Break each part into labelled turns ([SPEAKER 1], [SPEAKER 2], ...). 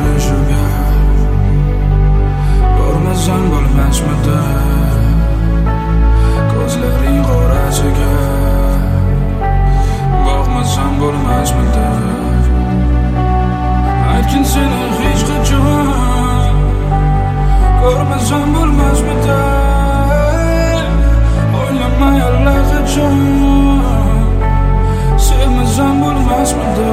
[SPEAKER 1] eshikga bormasam bo'lmasmidi ko'zlaring qorasiga boqmasam bo'lmasmidi aytgin seni hech qachon ko'rmasam bo'lmasmidi o'ylamay allaqachon sevmasam bo'lmasmidi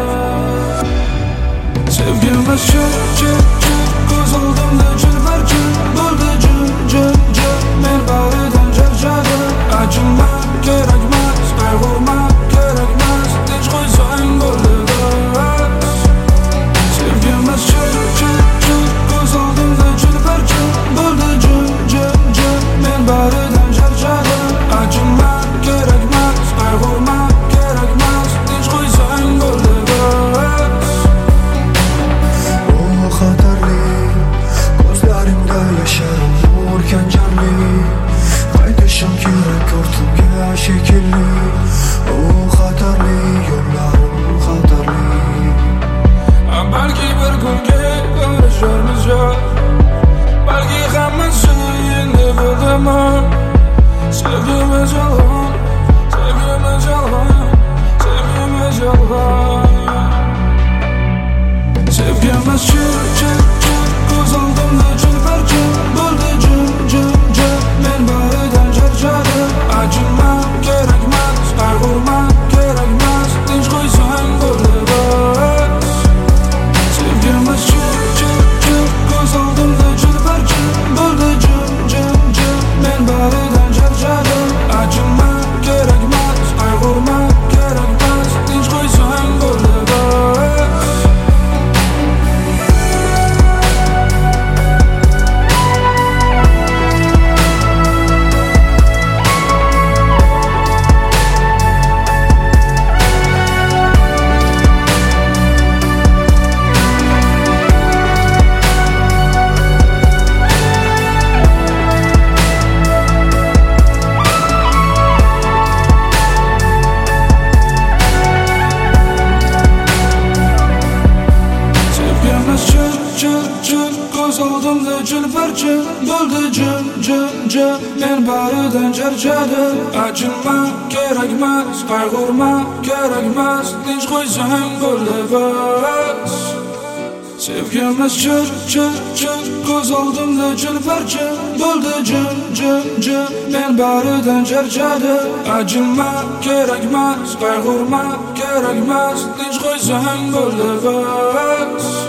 [SPEAKER 1] sevgimiz chir ko'z oldimda chilparcha bo'ldi jim men baridan charchadim achinma kerakmas qayg'urma kerakmas tinch qo'ysang bo'ldi bas sevgimiz chir ko'z oldimda chilparcha bo'ldi jim men baridan charchadim achinma kerakmas qayg'urma kerakmas tinch qo'ysang bo'ldi bas
[SPEAKER 2] xatarli ko'zlaringda yasharim nur janjarli qaytishim kerak ortimga shekilli xatarli yo'llarim xatarli
[SPEAKER 1] balki bir kunga ko'risharmiz yo balki hammasi endi bo'ldimi sevgimiz yolg'on sevgimiz yolg'on sevgimiz yolg'on sevgimiz chir ko'z oldimda chilparcha bo'ldi jim men baridan charchadim achinma kerakmas qayg'urma kerakmas tinch qo'ysang bo'ldi bas sevgimiz chir ko'z oldimda chilparcha bo'ldi jim men baridan charchadim achinma kerakmas qayg'urma kerakmas tinch qo'ysang bo'ldi bas chir ko'z oldimda chilparcha bo'ldi jim men baridan charchadim achinma kerakmas qayg'urma kerakmas tinch qo'ysang bo'ldi bas sevgimiz chir ko'z oldimda chilparcha bo'ldi jim men baridan charchadim achinma kerakmas qayg'urma kerakmas tinch qo'ysang bo'ldi bas